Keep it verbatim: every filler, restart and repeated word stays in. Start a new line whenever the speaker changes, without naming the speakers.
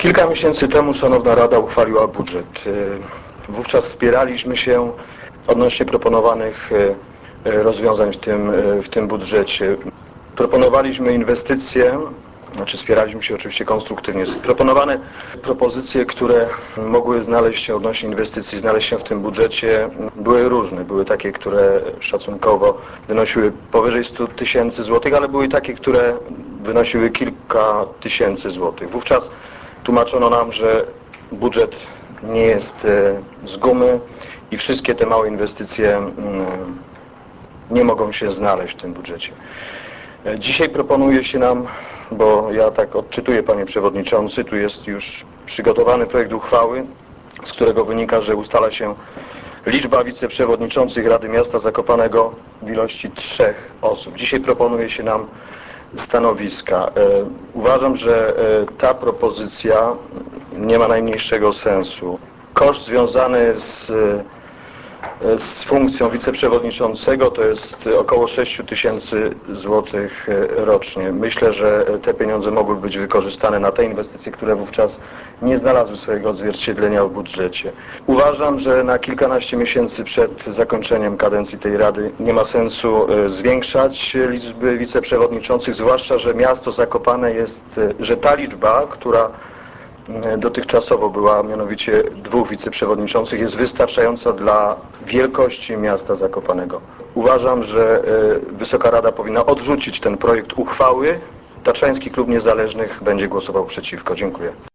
Kilka miesięcy temu Szanowna Rada uchwaliła budżet. Wówczas spieraliśmy się odnośnie proponowanych rozwiązań w tym, w tym budżecie. Proponowaliśmy inwestycje, znaczy spieraliśmy się oczywiście konstruktywnie. Proponowane propozycje, które mogły znaleźć się odnośnie inwestycji, znaleźć się w tym budżecie, były różne. Były takie, które szacunkowo wynosiły powyżej stu tysięcy złotych, ale były takie, które wynosiły kilka tysięcy złotych. Wówczas tłumaczono nam, że budżet nie jest z gumy i wszystkie te małe inwestycje nie mogą się znaleźć w tym budżecie. Dzisiaj proponuje się nam, bo ja tak odczytuję, Panie Przewodniczący, tu jest już przygotowany projekt uchwały, z którego wynika, że ustala się liczba wiceprzewodniczących Rady Miasta Zakopanego w ilości trzech osób. Dzisiaj proponuje się nam stanowiska. Uważam, że ta propozycja nie ma najmniejszego sensu. Koszt związany z z funkcją wiceprzewodniczącego to jest około sześć tysięcy złotych rocznie. Myślę, że te pieniądze mogłyby być wykorzystane na te inwestycje, które wówczas nie znalazły swojego odzwierciedlenia w budżecie. Uważam, że na kilkanaście miesięcy przed zakończeniem kadencji tej Rady nie ma sensu zwiększać liczby wiceprzewodniczących, zwłaszcza, że miasto Zakopane jest, że ta liczba, która dotychczasowo była mianowicie dwóch wiceprzewodniczących, jest wystarczająca dla wielkości miasta Zakopanego. Uważam, że Wysoka Rada powinna odrzucić ten projekt uchwały. Tatrzański Klub Niezależnych będzie głosował przeciwko. Dziękuję.